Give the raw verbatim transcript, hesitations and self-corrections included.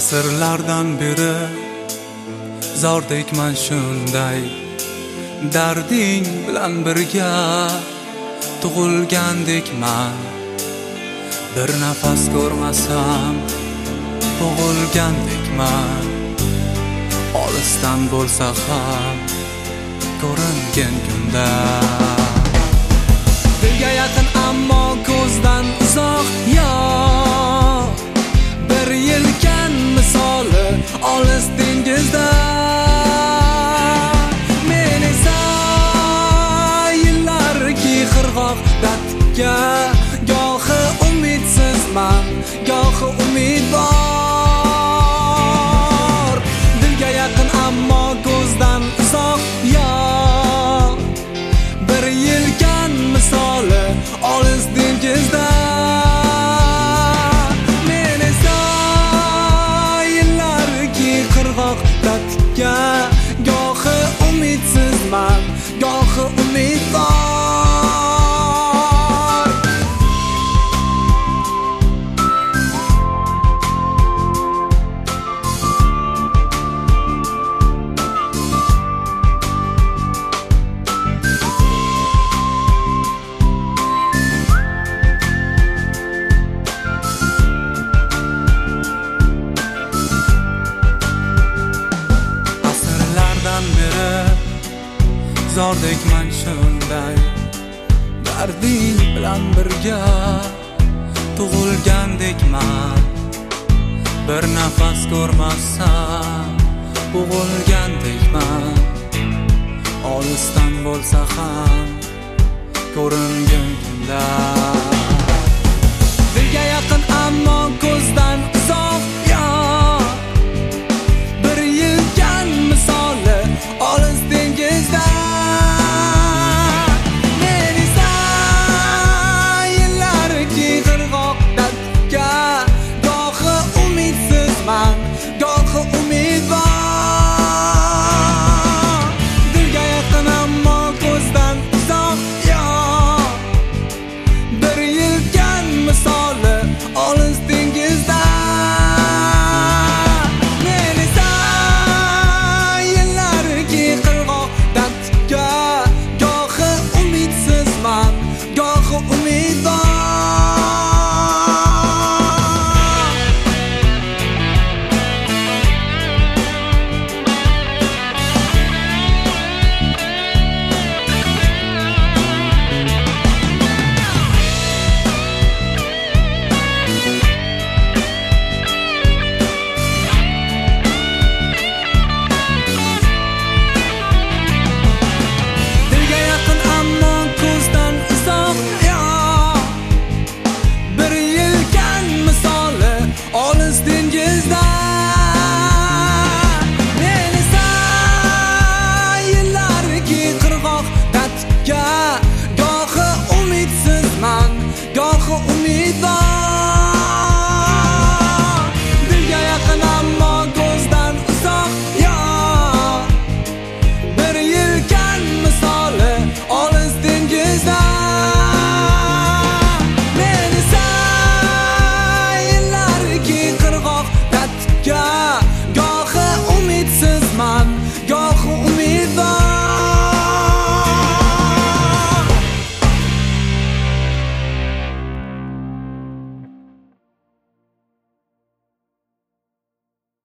Asrlardan beri zordekman shunday, darding bilan birga tug'ilgandekman. Bir nafas ko'rmasam tug'ilgandekman. Olisdan bo'lsa ham ko'ringan kunda, dilga yaqin ammo ko'zdan uzoq. Yo, bir yelkan misoli olis dengizda. Men esa yillarki qirg'oq datga, gohi umidsizman, gohi umidvor. Dilga yaqin ammo ko'zdan uzoq. Yo, bir yelkan misoli olis dengizda. Men esa yillarki qirg'oq datga, gohi umidsizman, gohi umidvor. Beri zordekman shunday, darding bilan birga tug'ilgandekman. Bir nafas ko'rmasam tug'ilgandekman. Olisdan bo'lsa ham ko'ringan kunda.